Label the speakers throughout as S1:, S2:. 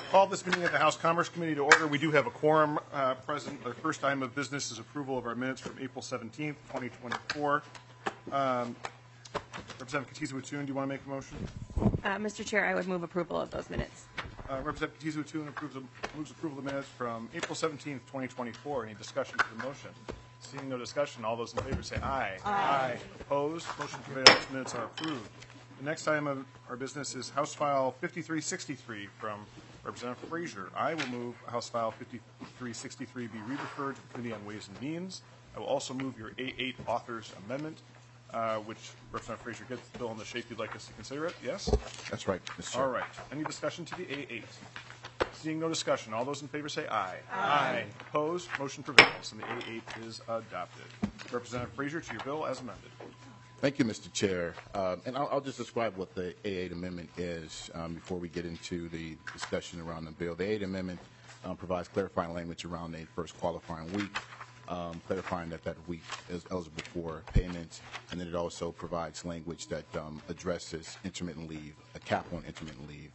S1: Call this meeting of the House Commerce Committee to order. We do have a quorum present. Our first item of business is approval of our minutes from April 17th, 2024. Representative Katiza-Witthuhn, do you want to make a motion?
S2: Mr. Chair, I would move approval of those minutes.
S1: Representative Katiza-Witthuhn moves approval of the minutes from April 17th, 2024. Any discussion to the motion? Seeing no discussion, all those in favor say aye. Aye. Opposed? Motion prevails. Minutes are approved. The next item of our business is House File 5363 from Representative Frazier. I will move House File 5363 be re-referred to the Committee on Ways and Means. I will also move your A8 author's amendment, which Representative Frazier gets the bill in the shape you'd like us to consider it. Yes?
S3: That's right, Mr. Chair.
S1: All right. Any discussion to the A8? Seeing no discussion, all those in favor say aye. Aye. Opposed? Motion prevails, and the A8 is adopted. Representative Frazier, to your bill as amended.
S3: Thank you, Mr. Chair. And I'll just describe what the A8 amendment is before we get into the discussion around the bill. The A8 amendment provides clarifying language around the first qualifying week, clarifying that week is eligible for payment, and then it also provides language that addresses intermittent leave, a cap on intermittent leave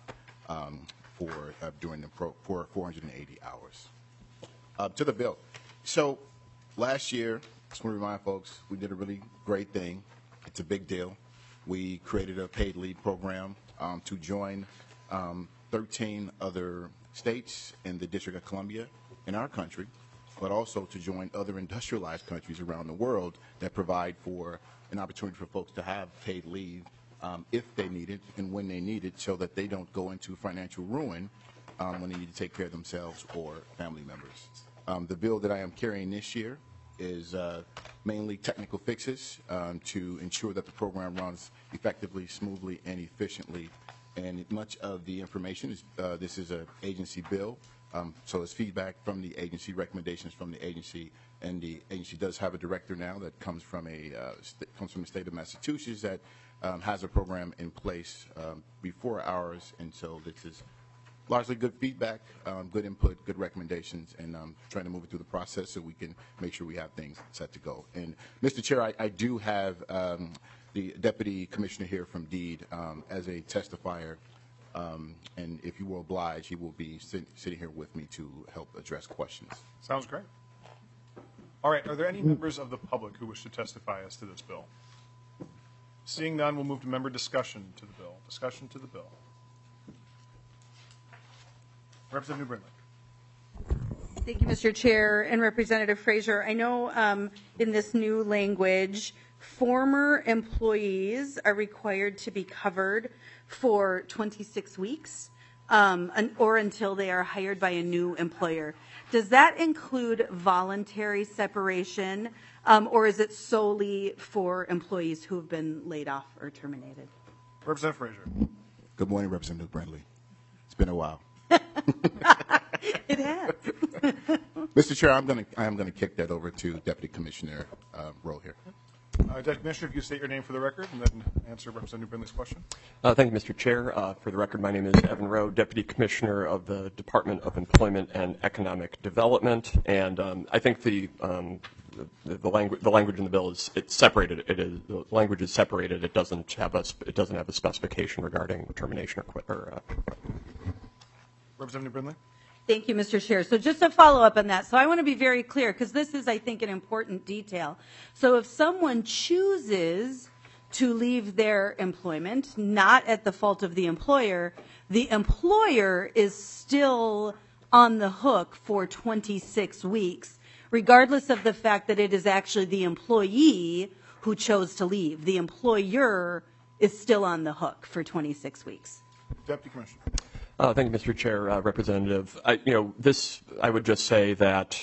S3: for 480 hours. To the bill. So last year, just want to remind folks, we did a really great thing. It's a big deal. We created a paid leave program to join 13 other states in the District of Columbia in our country, but also to join other industrialized countries around the world that provide for an opportunity for folks to have paid leave if they need it and when they need it, so that they don't go into financial ruin when they need to take care of themselves or family members. The bill that I am carrying this year is mainly technical fixes to ensure that the program runs effectively, smoothly, and efficiently. And much of the information is, this is an agency bill, so it's feedback from the agency, recommendations from the agency, and the agency does have a director now that comes from the state of Massachusetts that has a program in place before ours, and so this is largely good feedback, good input, good recommendations, and trying to move it through the process so we can make sure we have things set to go. And Mr. Chair, I do have the Deputy Commissioner here from DEED as a testifier, and if you will oblige, he will be sitting here with me to help address questions.
S1: Sounds great. All right. Are there any members of the public who wish to testify as to this bill? Seeing none, we'll move to member discussion to the bill. Discussion to the bill. Representative Brindley.
S4: Thank you, Mr. Chair and Representative Frazier. I know in this new language, former employees are required to be covered for 26 weeks or until they are hired by a new employer. Does that include voluntary separation, or is it solely for employees who have been laid off or terminated?
S1: Representative Frazier.
S3: Good morning, Representative Brindley. It's been a while.
S4: It has.
S3: Mr. Chair, I am going to kick that over to Deputy Commissioner Rowe here.
S1: Deputy Commissioner, if you state your name for the record and then answer Representative Brindley's question.
S5: Thank you, Mr. Chair. For the record, my name is Evan Rowe, Deputy Commissioner of the Department of Employment and Economic Development, and I think the language in the bill is separated. The language is separated. It doesn't have a specification regarding termination or quit or.
S1: Representative Brindley.
S4: Thank you, Mr. Chair. So just to follow up on that, so I want to be very clear because this is, I think, an important detail. So if someone chooses to leave their employment, not at the fault of the employer is still on the hook for 26 weeks, regardless of the fact that it is actually the employee who chose to leave. The employer is still on the hook for 26 weeks.
S1: Deputy Commissioner.
S5: Thank you, Mr. Chair, Representative. I would just say that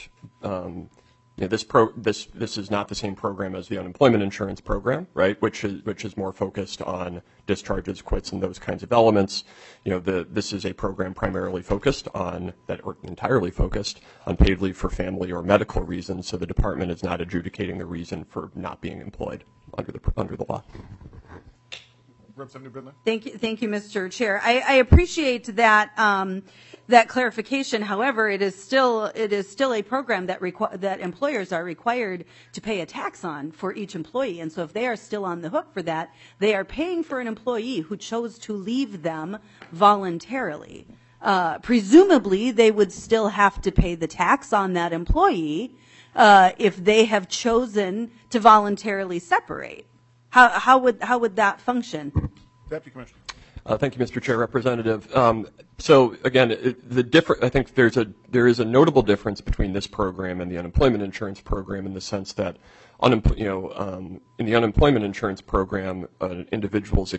S5: this is not the same program as the unemployment insurance program, right? Which is more focused on discharges, quits, and those kinds of elements. This is a program primarily focused on or entirely focused on paid leave for family or medical reasons. So the department is not adjudicating the reason for not being employed under the law.
S1: Representative Brindley.
S4: Thank you, Mr. Chair. I appreciate that that clarification. However, it is still a program that employers are required to pay a tax on for each employee, and so if they are still on the hook for that, they are paying for an employee who chose to leave them voluntarily. presumably they would still have to pay the tax on that employee if they have chosen to voluntarily separate. How would that function?
S1: Deputy Commissioner.
S5: Thank you, Mr. Chair. Representative. So again, I think there is a notable difference between this program and the unemployment insurance program in the sense that, in the unemployment insurance program, individuals'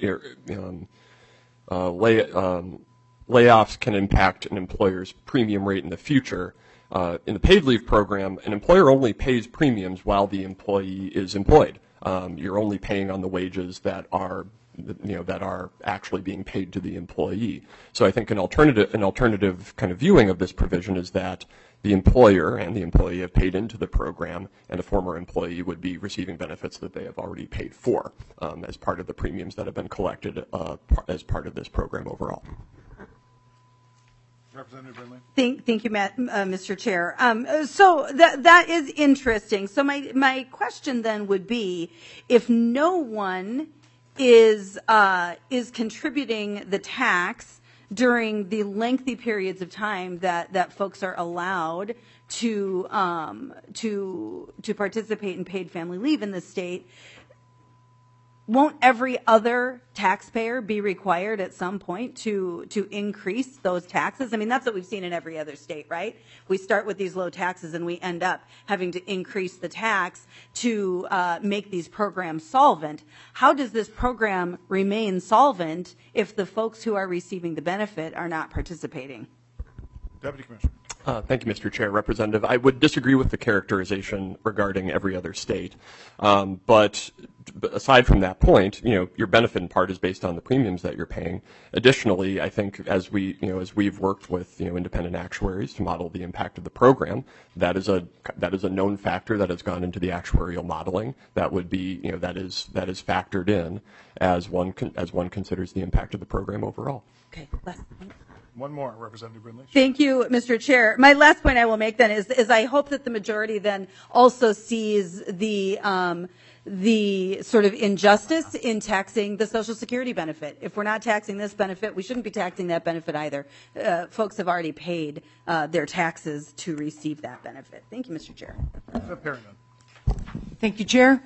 S5: layoffs can impact an employer's premium rate in the future. In the paid leave program, an employer only pays premiums while the employee is employed. You're only paying on the wages that are actually being paid to the employee. So I think an alternative kind of viewing of this provision is that the employer and the employee have paid into the program, and a former employee would be receiving benefits that they have already paid for as part of the premiums that have been collected as part of this program overall.
S1: Representative Brindley.
S4: Thank you, Mr. Chair. So that is interesting. So my question then would be, if no one is contributing the tax during the lengthy periods of time that folks are allowed to participate in paid family leave in the state, won't every other taxpayer be required at some point to increase those taxes? I mean, that's what we've seen in every other state, right? We start with these low taxes and we end up having to increase the tax to make these programs solvent. How does this program remain solvent if the folks who are receiving the benefit are not participating?
S1: Deputy Commissioner.
S5: Thank you, Mr. Chair. Representative, I would disagree with the characterization regarding every other state. But aside from that point, your benefit in part is based on the premiums that you're paying. Additionally, I think as we've worked with independent actuaries to model the impact of the program, that is a known factor that has gone into the actuarial modeling. That would be that is factored in as one considers the impact of the program overall.
S4: Okay, last point.
S1: One more, Representative Brindley.
S4: Thank you, Mr. Chair. My last point I will make then is I hope that the majority then also sees the sort of injustice in taxing the Social Security benefit. If we're not taxing this benefit, we shouldn't be taxing that benefit either. Folks have already paid their taxes to receive that benefit. Thank you, Mr. Chair.
S1: Representative Perryman.
S6: Thank you, Chair.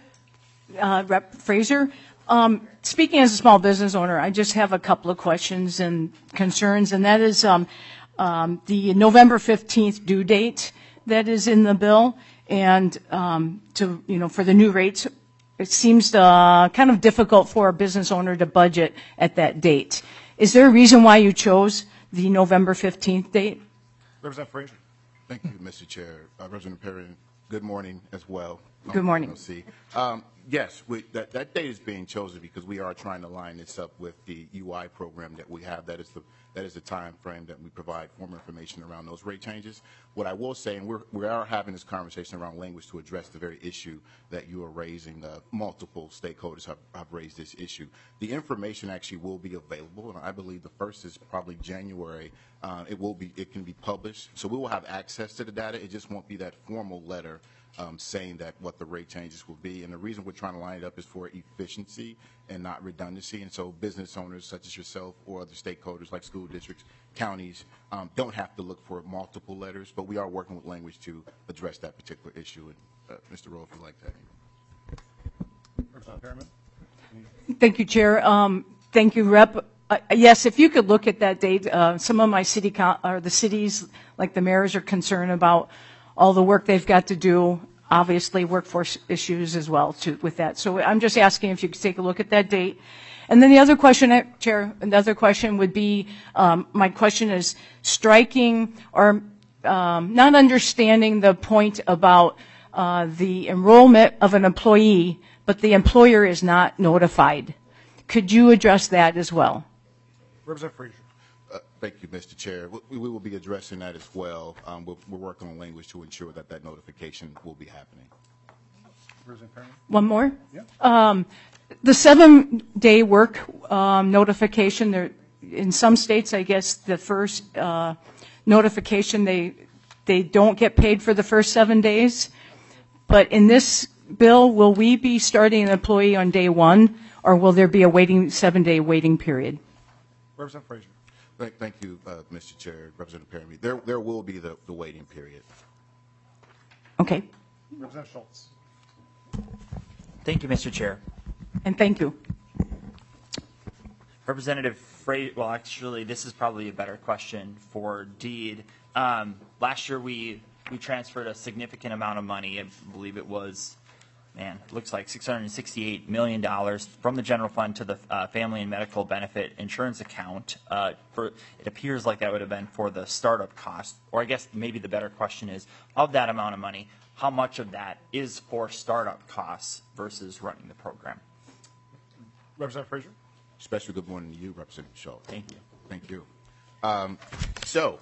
S6: Rep. Fraser. Speaking as a small business owner, I just have a couple of questions and concerns, and that is the November 15th due date that is in the bill, and for the new rates, it seems kind of difficult for a business owner to budget at that date. Is there a reason why you chose the November 15th date?
S1: Representative Fraser.
S3: Thank you, Mr. Chair. Representative Perry, good morning as well.
S6: Good morning.
S3: Yes, that date is being chosen because we are trying to line this up with the UI program that we have. That is the time frame that we provide formal information around those rate changes. What I will say, and we are having this conversation around language to address the very issue that you are raising. Multiple stakeholders have raised this issue. The information actually will be available, and I believe the first is probably January. It can be published, so we will have access to the data. It just won't be that formal letter saying that what the rate changes will be. And the reason we're trying to line it up is for efficiency and not redundancy. And so business owners such as yourself or other stakeholders like school districts, counties, don't have to look for multiple letters, but we are working with language to address that particular issue. And Mr. Rowe, if you'd like that.
S1: Representative Perryman.
S6: Thank you, Chair. Thank you, Rep. Yes, if you could look at that date, some of my the cities, like the mayors, are concerned about all the work they've got to do, obviously workforce issues as well with that. So I'm just asking if you could take a look at that date. And then the other question, Chair, another question would be, my question is striking or not understanding the point about the enrollment of an employee, but the employer is not notified. Could you address that as well?
S1: Representative Fraser.
S3: Thank you, Mr. Chair. We will be addressing that as well. We're working on language to ensure that notification will be happening.
S1: Representative Perryman.
S6: One more?
S1: Yeah.
S6: The 7-day work notification, in some states, I guess, the first notification, they don't get paid for the first 7 days. But in this bill, will we be starting an employee on day one, or will there be a 7-day waiting period?
S1: Representative Fraser.
S3: Thank you, Mr. Chair, Representative Perry. There will be the waiting period.
S6: Okay,
S1: Representative Schultz.
S7: Thank you, Mr. Chair.
S6: and thank you.
S7: Representative Frazier, well, actually, this is probably a better question for Deed. Last year, we transferred a significant amount of money. I believe it was, it looks like $668 million from the general fund to the Family and Medical Benefit Insurance account. It appears like that would have been for the startup cost, or I guess maybe the better question is, of that amount of money, how much of that is for startup costs versus running the program?
S1: Representative Frazier.
S3: Especially good morning to you, Representative Schultz.
S7: Thank you.
S3: Thank you. So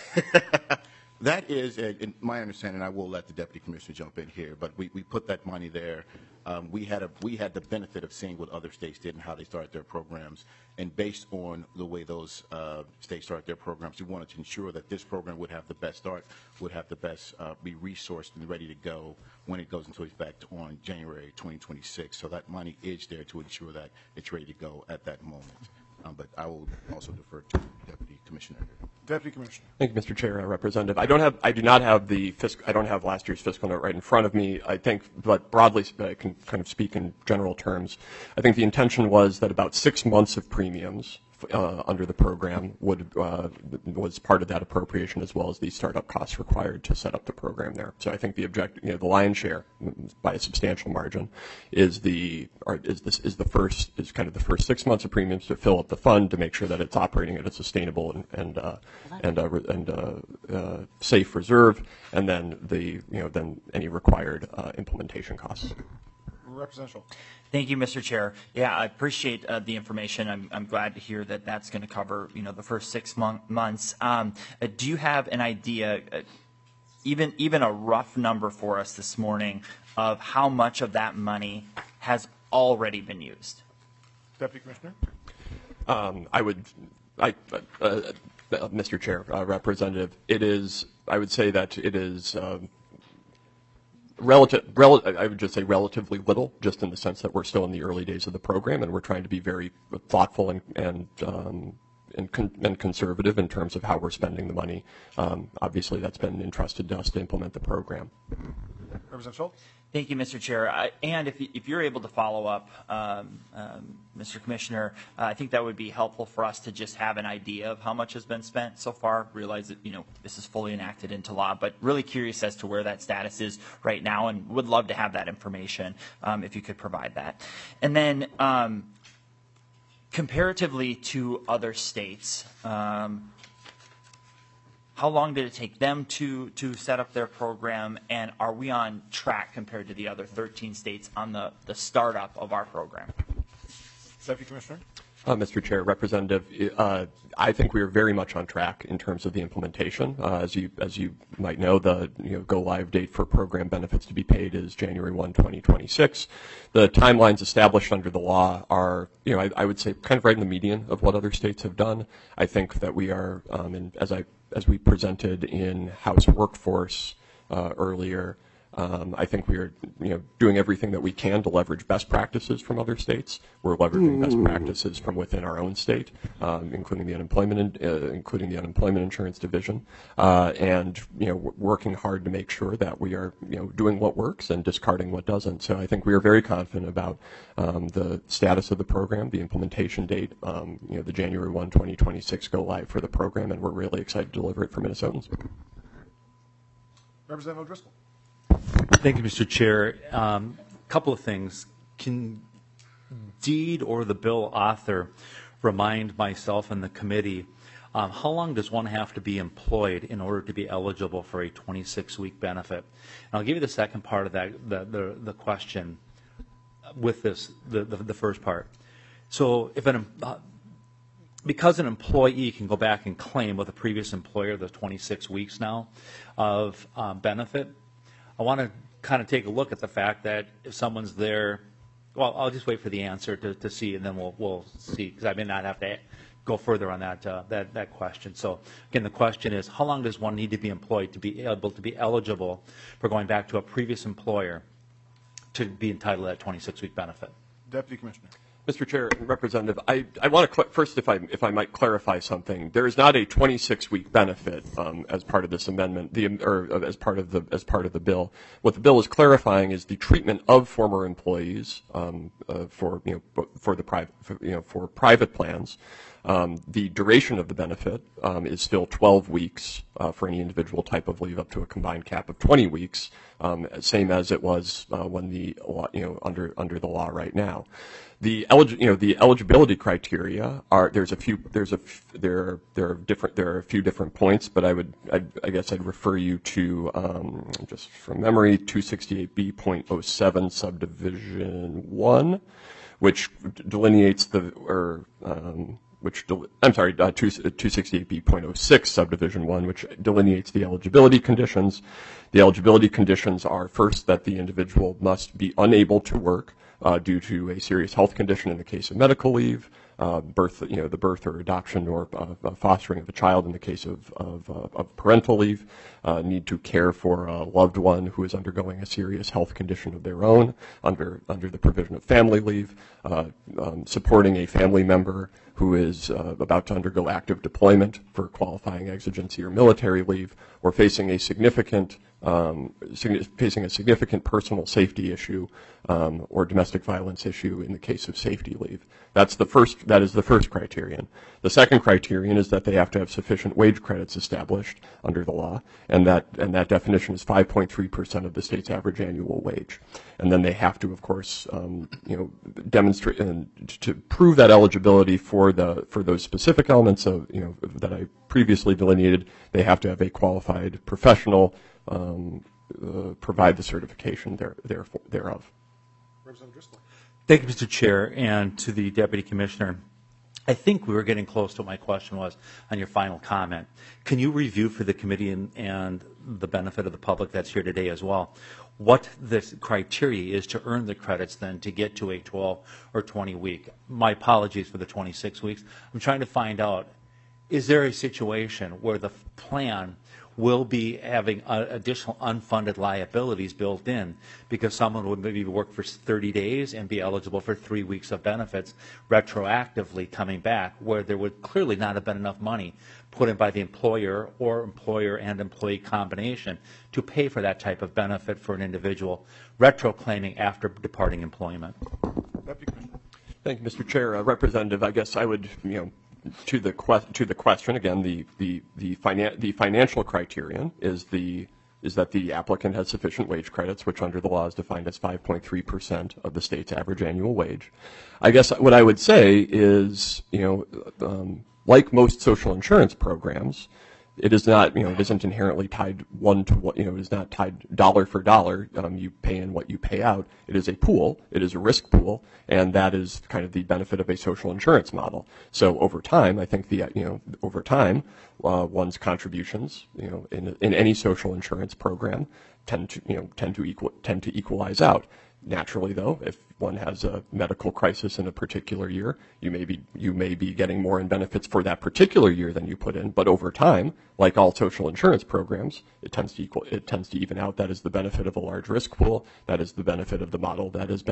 S3: that is, in my understanding, I will let the Deputy Commissioner jump in here, but we put that money there. We had the benefit of seeing what other states did and how they started their programs. And based on the way those states started their programs, we wanted to ensure that this program would have the best start, would have the best, be resourced and ready to go when it goes into effect on January 2026. So that money is there to ensure that it's ready to go at that moment. But I will also defer to the Deputy Commissioner.
S1: Deputy Commissioner.
S5: Thank you, Mr. Chair, Representative. I don't have last year's fiscal note right in front of me. I think, but broadly, I can kind of speak in general terms. I think the intention was that about 6 months of premiums under the program was part of that appropriation, as well as the startup costs required to set up the program there. So I think the the lion's share, by a substantial margin, is kind of the first 6 months of premiums to fill up the fund to make sure that it's operating at a sustainable and safe reserve, and then then any required implementation costs.
S1: Representative Schultz.
S7: Thank you, Mr. Chair. Yeah, I appreciate the information. I'm glad to hear that that's going to cover, the first 6 months. Do you have an idea, even a rough number for us this morning, of how much of that money has already been used?
S1: Deputy Commissioner.
S5: Mr. Chair, Representative, I would say that it is I would just say relatively little, just in the sense that we're still in the early days of the program, and we're trying to be very thoughtful and conservative in terms of how we're spending the money. Obviously, that's been entrusted to us to implement the program.
S1: Representative Schultz.
S7: Thank you, Mr. Chair. And if you're able to follow up, Mr. Commissioner, I think that would be helpful for us to just have an idea of how much has been spent so far. Realize that, this is fully enacted into law, but really curious as to where that status is right now, and would love to have that information if you could provide that. And then comparatively to other states, how long did it take them to set up their program, and are we on track compared to the other 13 states on the startup of our program?
S1: Deputy Commissioner.
S5: Mr. Chair, Representative, I think we are very much on track in terms of the implementation. As you might know, the go live date for program benefits to be paid is January 1, 2026. The timelines established under the law are, I would say, kind of right in the median of what other states have done. I think that we are, as we presented in House Workforce earlier, I think we are, doing everything that we can to leverage best practices from other states. We're leveraging best practices from within our own state, including the unemployment insurance division, and working hard to make sure that we are, doing what works and discarding what doesn't. So I think we are very confident about the status of the program, the implementation date, the January 1, 2026 go live for the program, and we're really excited to deliver it for Minnesotans.
S1: Representative O'Driscoll.
S8: Thank you, Mr. Chair. Couple of things. Can Deed or the bill author remind myself and the committee, how long does one have to be employed in order to be eligible for a 26-week benefit? And I'll give you the second part of that, the question with this, the first part. So if because an employee can go back and claim with a previous employer the 26 weeks now of benefit, I want to kind of take a look at the fact that if someone's there, well, I'll just wait for the answer to see, and then we'll see, because I may not have to go further on that question. So again, the question is, how long does one need to be employed to be able to be eligible for going back to a previous employer to be entitled to that 26-week benefit?
S1: Deputy Commissioner.
S5: Mr. Chair, Representative, I want to first, if I might clarify something. There is not a 26-week benefit as part of this amendment, or as part of the bill. What the bill is clarifying is the treatment of former employees for private plans. The duration of the benefit is still 12 weeks for any individual type of leave, up to a combined cap of 20 weeks, same as it was when the law, under the law right now. The eligibility criteria are there are a few different points, but I guess I'd refer you to just from memory 268B.07 subdivision 1, which delineates 268B.06 subdivision 1, which delineates the eligibility conditions. The eligibility conditions are, first, that the individual must be unable to work due to a serious health condition in the case of medical leave, the birth or adoption or fostering of a child in the case of parental leave, need to care for a loved one who is undergoing a serious health condition of their own under the provision of family leave, supporting a family member who is about to undergo active deployment for qualifying exigency or military leave, or facing a significant personal safety issue or domestic violence issue in the case of safety leave. That is the first criterion. The second criterion is that they have to have sufficient wage credits established under the law, and that definition is 5.3% of the state's average annual wage. And then they have to, of course, demonstrate and to prove that eligibility for those specific elements that I previously delineated. They have to have a qualified professional provide the certification thereof.
S1: Representative Driscoll.
S8: Thank you, Mr. Chair, and to the Deputy Commissioner. I think we were getting close to what my question was on your final comment. Can you review for the committee and the benefit of the public that's here today as well, what the criteria is to earn the credits then to get to a 12 or 20 week? My apologies for the 26 weeks. I'm trying to find out, is there a situation where the plan will be having additional unfunded liabilities built in because someone would maybe work for 30 days and be eligible for 3 weeks of benefits retroactively coming back, where there would clearly not have been enough money put in by the employer or employer and employee combination to pay for that type of benefit for an individual retro claiming after departing employment?
S1: Deputy Commissioner.
S5: Thank you, Mr. Chair. Representative, I guess I would, to the question again, the financial criterion is that the applicant has sufficient wage credits, which under the law is defined as 5.3% of the state's average annual wage. I guess what I would say is, like most social insurance programs, it is not, it isn't inherently tied one to what, it is not tied dollar for dollar. You pay in what you pay out. It is a pool. It is a risk pool, and that is kind of the benefit of a social insurance model. So over time, I think one's contributions, in any social insurance program tend to equalize out. Naturally, though, if one has a medical crisis in a particular year, you may be getting more in benefits for that particular year than you put in. But over time, like all social insurance programs, it tends to even out. That is the benefit of a large risk pool. That is the benefit of the model that is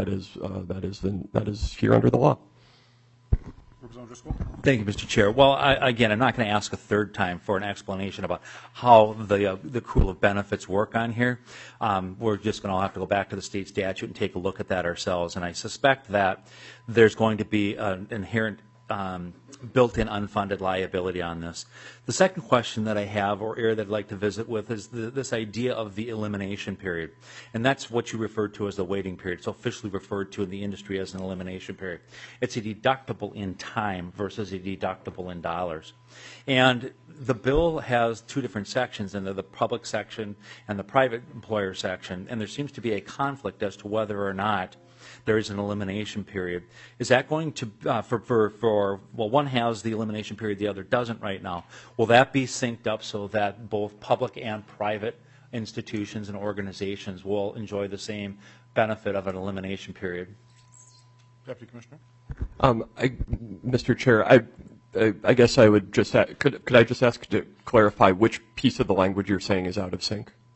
S5: here under the law.
S1: Representative Driscoll.
S8: Thank you, Mr. Chair. Well, again, I'm not going to ask a third time for an explanation about how the accrual of benefits work on here. We're just going to have to go back to the state statute and take a look at that ourselves. And I suspect that there's going to be an inherent built-in unfunded liability on this. The second question that I have, or area that I'd like to visit with, is this idea of the elimination period. And that's what you referred to as the waiting period. It's officially referred to in the industry as an elimination period. It's a deductible in time versus a deductible in dollars. And the bill has two different sections, and they're the public section and the private employer section. And there seems to be a conflict as to whether or not there is an elimination period. Is that going to, well, one has the elimination period, the other doesn't right now. Will that be synced up so that both public and private institutions and organizations will enjoy the same benefit of an elimination period?
S1: Deputy Commissioner.
S5: Mr. Chair, I guess I would just could I just ask to clarify which piece of the language you're saying is out of sync?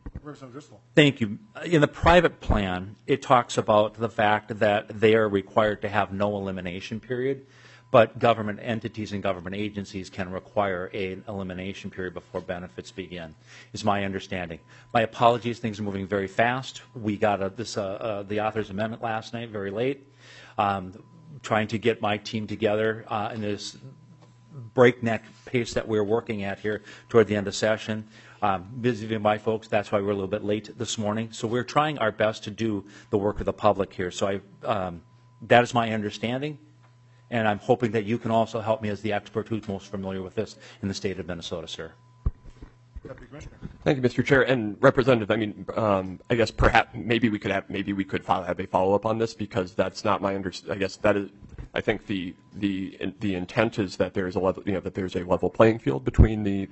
S1: Representative Driscoll.
S8: Thank you. In the private plan, it talks about the fact that they are required to have no elimination period, but government entities and government agencies can require an elimination period before benefits begin, is my understanding. My apologies, things are moving very fast. We got the author's amendment last night, very late, trying to get my team together in this breakneck pace that we're working at here toward the end of session. Busy with my folks, that's why we're a little bit late this morning. So we're trying our best to do the work of the public here. So that is my understanding, and I'm hoping that you can also help me as the expert who's most familiar with this in the state of Minnesota, sir.
S1: Deputy Commissioner.
S5: Thank you, Mr. Chair. And Representative, I mean, I guess perhaps maybe we could have a follow-up on this, because that's not my I guess that is. I think the intent is that there is a level, that there's a level playing field between the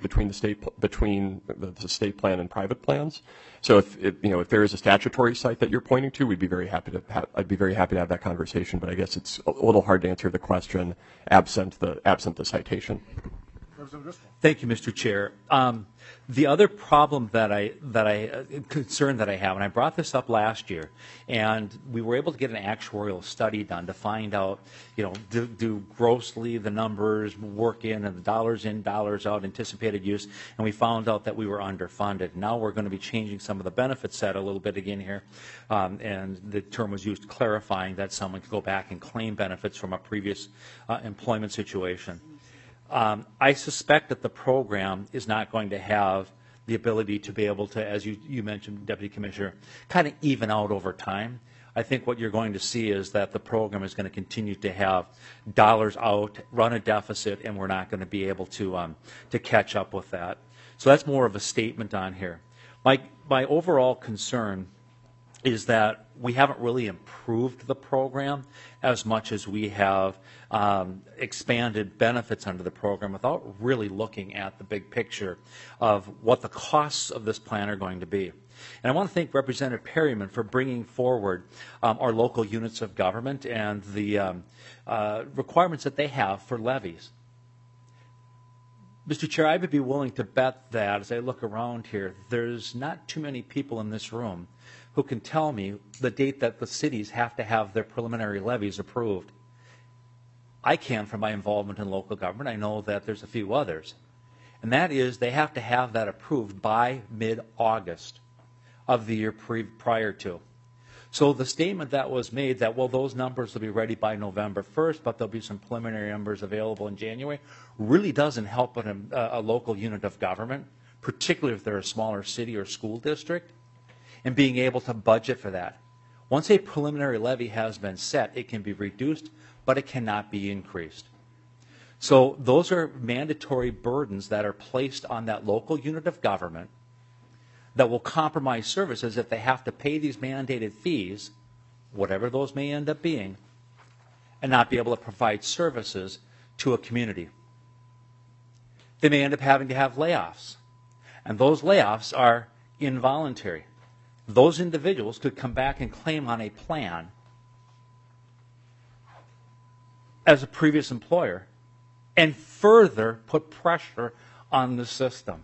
S5: state plan and private plans. So if there is a statutory site that you're pointing to, I'd be very happy to have that conversation. But I guess it's a little hard to answer the question absent the citation.
S8: Thank you, Mr. Chair. The other problem concern that I have, and I brought this up last year, and we were able to get an actuarial study done to find out, do grossly the numbers work in and the dollars in, dollars out, anticipated use, and we found out that we were underfunded. Now we're going to be changing some of the benefit set a little bit again here, and the term was used clarifying that someone could go back and claim benefits from a previous employment situation. I suspect that the program is not going to have the ability to be able to, as you mentioned, Deputy Commissioner, kind of even out over time. I think what you're going to see is that the program is going to continue to have dollars out, run a deficit, and we're not going to be able to catch up with that. So that's more of a statement on here. My overall concern is that we haven't really improved the program as much as we have expanded benefits under the program without really looking at the big picture of what the costs of this plan are going to be. And I want to thank Representative Perryman for bringing forward our local units of government and the requirements that they have for levies. Mr. Chair, I would be willing to bet that as I look around here, there's not too many people in this room who can tell me the date that the cities have to have their preliminary levies approved. I can from my involvement in local government. I know that there's a few others. And that is they have to have that approved by mid-August of the year prior to. So the statement that was made that, well, those numbers will be ready by November 1st, but there'll be some preliminary numbers available in January, really doesn't help a local unit of government, particularly if they're a smaller city or school district, and being able to budget for that. Once a preliminary levy has been set, it can be reduced, but it cannot be increased. So those are mandatory burdens that are placed on that local unit of government that will compromise services if they have to pay these mandated fees, whatever those may end up being, and not be able to provide services to a community. They may end up having to have layoffs, and those layoffs are involuntary. Those individuals could come back and claim on a plan as a previous employer and further put pressure on the system.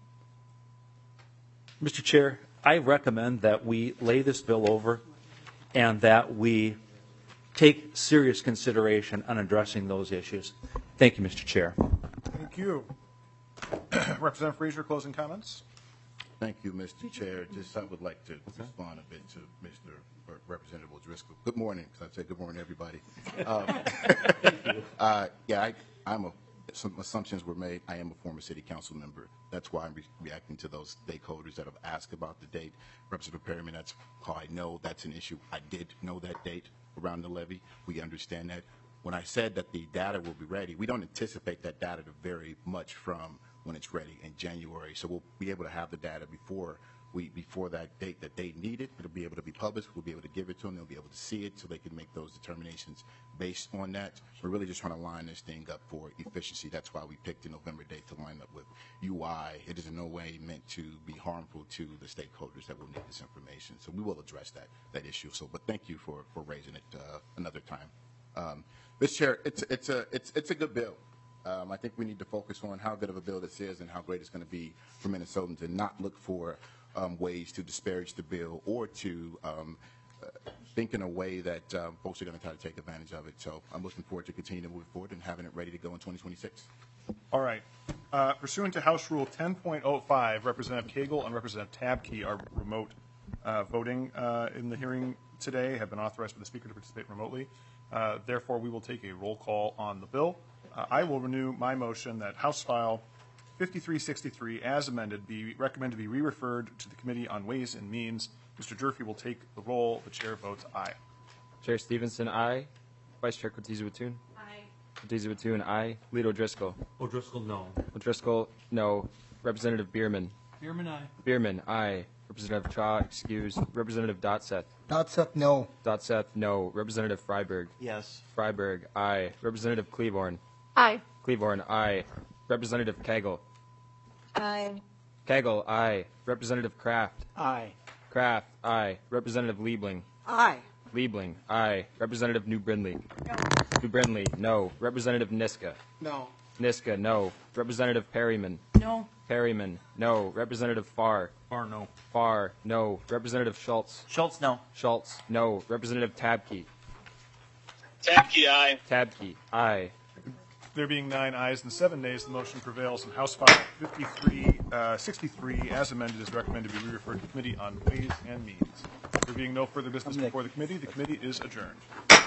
S8: Mr. Chair, I recommend that we lay this bill over and that we take serious consideration on addressing those issues. Thank you, Mr. Chair.
S1: Thank you. Representative Frazier, closing comments?
S3: Thank you, Mr. Chair. Just I would like to respond a bit to Mr. Representative O'Driscoll. Good morning, because I say good morning, everybody. Some assumptions were made. I am a former city council member. That's why I'm reacting to those stakeholders that have asked about the date. Representative Perryman, that's how I know that's an issue. I did know that date around the levy. We understand that. When I said that the data will be ready, we don't anticipate that data to vary much from when it's ready in January. So we'll be able to have the data before that date that they need it. It'll be able to be published. We'll be able to give it to them. They'll be able to see it so they can make those determinations based on that. We're really just trying to line this thing up for efficiency. That's why we picked the November date to line up with UI. It is in no way meant to be harmful to the stakeholders that will need this information. So we will address that issue. So, but thank you for raising it another time. Mr. Chair, it's a good bill. I think we need to focus on how good of a bill this is and how great it's going to be for Minnesotans, and not look for ways to disparage the bill or to think in a way that folks are going to try to take advantage of it. So I'm looking forward to continuing to move forward and having it ready to go in 2026.
S1: All right. Pursuant to House Rule 10.05, Representative Cagle and Representative Tabke are remote voting in the hearing today, have been authorized by the Speaker to participate remotely. Therefore, we will take a roll call on the bill. I will renew my motion that House File 5363, as amended, be recommended to be re-referred to the Committee on Ways and Means. Mr. Durfee will take the roll. The chair votes aye.
S9: Chair Stevenson, aye. Vice Chair Cortez-Watun? Aye. Cortez-Watun, aye. Leader O'Driscoll?
S8: O'Driscoll, no.
S9: O'Driscoll, no. Representative Bierman?
S8: Bierman, aye.
S9: Bierman, aye. Representative Cha, excuse. Representative Dotseth?
S10: Dotseth, no.
S9: Dotseth, no. Representative Freiberg?
S10: Yes.
S9: Freiberg, aye. Representative Cleaborn?
S2: Aye.
S9: Cleaborn, aye. Representative Cagle?
S2: Aye.
S9: Cagle, aye. Representative Kraft?
S10: Aye.
S9: Kraft, aye. Representative Liebling?
S10: Aye.
S9: Liebling, aye. Representative New Brindley? New Brindley, no. Representative Niska?
S10: No.
S9: Niska, no. Representative Perryman?
S6: No.
S9: Perryman, no. Representative Farr?
S8: Farr, no.
S9: Farr, no. Representative Schultz?
S7: Schultz, no.
S9: Schultz, no. Representative Tabke?
S11: Tabke, aye.
S9: Tabke, aye.
S1: There being 9 ayes and 7 nays, the motion prevails, and House File 5363, as amended, is recommended to be re-referred to the Committee on Ways and Means. There being no further business before the committee is adjourned.